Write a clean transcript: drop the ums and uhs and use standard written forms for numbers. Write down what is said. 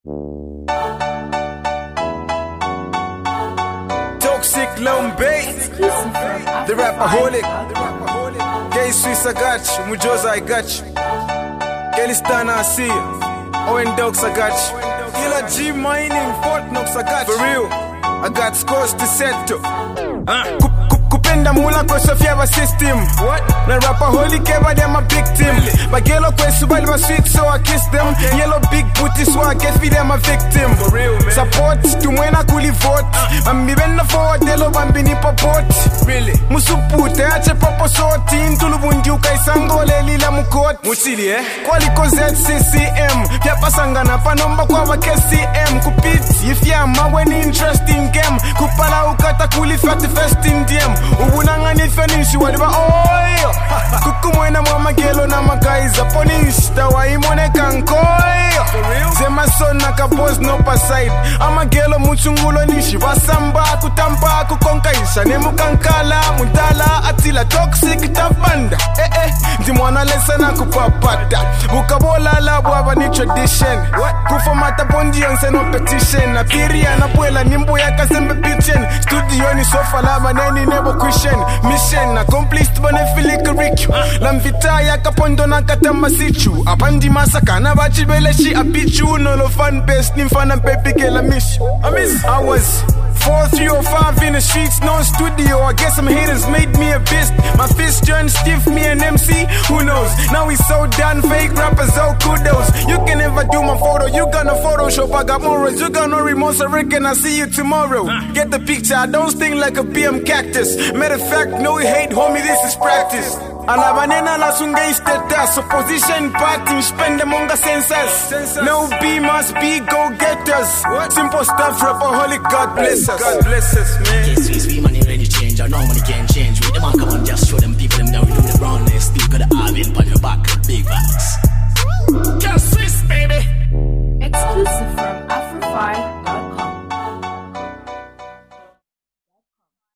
Toxic Lombe, the rapaholic. Gay Swiss I got you, Mujoza I got you. Kelistana I see you. Owen Dogs I got you. Killer G Mining, Fort Knox I got you. For real, I got scores to settle. Kupenda mula kwa Sofia wa system. What? Na rapaholic ever them a victim. Bagelo kwa subali ma sweet so I kiss them. Yellow big booty so I get feed them a victim. For real, man. Support tumwena kuli vote. Ambibenda forward delo bambini popot. Really? Musupute ache popo soti. Intulu bundi ukaisango lelila mukot. Musili Kwaliko ZCCM. Pia pasangana panomba kwa wa KCM. Kupiti ifyama when interesting game. Kupala ukata kuli fati fest in DM. Ubunanga ni finishi wadiba oyo. Kukumwena mwa gelo na magaiza ponish. Tawa imone kankoyo. Zema son naka boss no paside. Amagelo muchungulo nishi. Wasamba kutampa kukonkaisha. Nemu kankala mundala atila toxic tapanda. Ndimwana lesa na kupapata. Bukabola la bwaba ni tradition. Kufomata bondi yonse no petition. Na piria na puela nimbo ya kasembe pitchen. Studio ni sofa la maneni nebo Christian. Mission accomplished bonefilika riku. Lamvita ya kapondo na katama sichu. Apandi masaka na bachibeleshi apichu. No fan best nimfana baby girl I miss you. I was 4-3-5 in the streets, no studio. I guess some haters made me a beast. My fist turned stiff, me and MC, who knows? Now we so done, fake rappers, oh kudos. You can never do my photo, you gonna Photoshop. I got morals, you got no remorse. I reckon I see you tomorrow. Get the picture, I don't sting like a BM cactus. Matter of fact, no hate, homie, this is practice. Alabanena la sunga status. Opposition party, spend the monga census. No B must be go-getters. Simple stuff, rapaholic, God bless us. God bless us, man. Swiss, we money ready change. I know money can't change. We the man come on, just show them people them now. We do the brownness. Still got the Arvin on your back. Big bags. Just Swiss, baby. Exclusive from